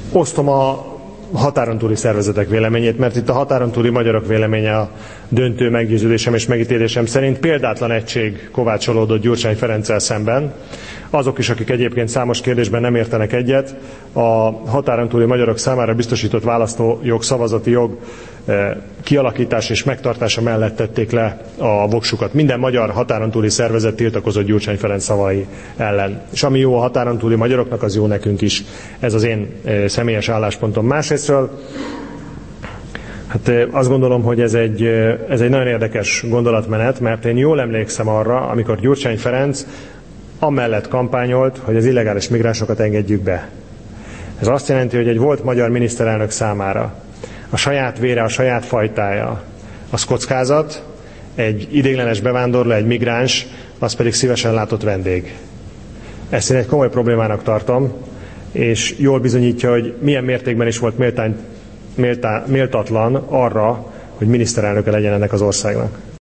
Osztom a határon túli szervezetek véleményét, mert itt a határon túli magyarok véleménye a döntő meggyőződésem és megítélésem szerint példátlan egység kovácsolódott Gyurcsány Ferenccel szemben. Azok is, akik egyébként számos kérdésben nem értenek egyet, a határon túli magyarok számára biztosított választójog, szavazati jog kialakítása és megtartása mellett tették le a voksukat. Minden magyar határon túli szervezet tiltakozott Gyurcsány Ferenc szavai ellen. És ami jó a határon túli magyaroknak, az jó nekünk is. Ez az én személyes álláspontom. Másrésztről hát azt gondolom, hogy ez egy nagyon érdekes gondolatmenet, mert én jól emlékszem arra, amikor Gyurcsány Ferenc amellett kampányolt, hogy az illegális migránsokat engedjük be. Ez azt jelenti, hogy egy volt magyar miniszterelnök számára a saját vére, a saját fajtája, az kockázat, egy ideiglenes bevándorló, egy migráns, az pedig szívesen látott vendég. Ezt én egy komoly problémának tartom, és jól bizonyítja, hogy milyen mértékben is volt méltatlan arra, hogy miniszterelnöke legyen ennek az országnak.